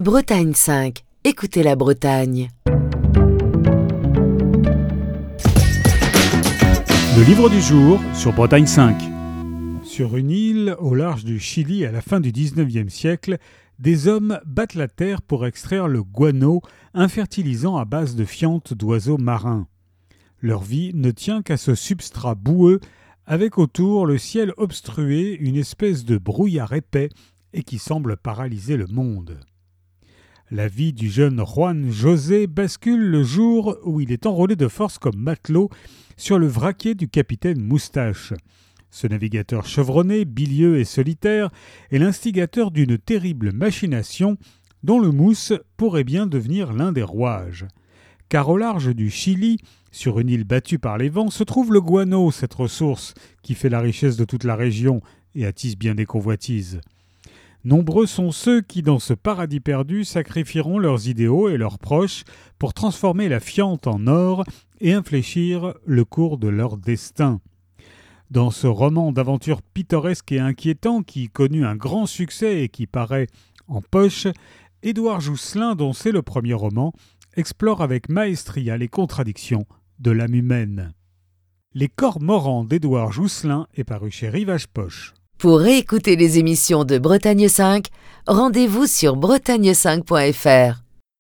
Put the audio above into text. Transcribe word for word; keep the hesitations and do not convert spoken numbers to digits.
Bretagne cinq. Écoutez la Bretagne. Le livre du jour sur Bretagne cinq. Sur une île au large du Chili à la fin du dix-neuvième siècle, des hommes battent la terre pour extraire le guano, un fertilisant à base de fientes d'oiseaux marins. Leur vie ne tient qu'à ce substrat boueux, avec autour le ciel obstrué, une espèce de brouillard épais et qui semble paralyser le monde. La vie du jeune Juan José bascule le jour où il est enrôlé de force comme matelot sur le vraquier du capitaine Moustache. Ce navigateur chevronné, bilieux et solitaire est l'instigateur d'une terrible machination dont le mousse pourrait bien devenir l'un des rouages. Car au large du Chili, sur une île battue par les vents, se trouve le guano, cette ressource qui fait la richesse de toute la région et attise bien des convoitises. Nombreux sont ceux qui, dans ce paradis perdu, sacrifieront leurs idéaux et leurs proches pour transformer la fiente en or et infléchir le cours de leur destin. Dans ce roman d'aventure pittoresque et inquiétant qui connut un grand succès et qui paraît en poche, Édouard Jousselin, dont c'est le premier roman, explore avec maestria les contradictions de l'âme humaine. Les Cormorans d'Édouard Jousselin est paru chez Rivage Poche. Pour réécouter les émissions de Bretagne cinq, rendez-vous sur bretagne cinq point f r.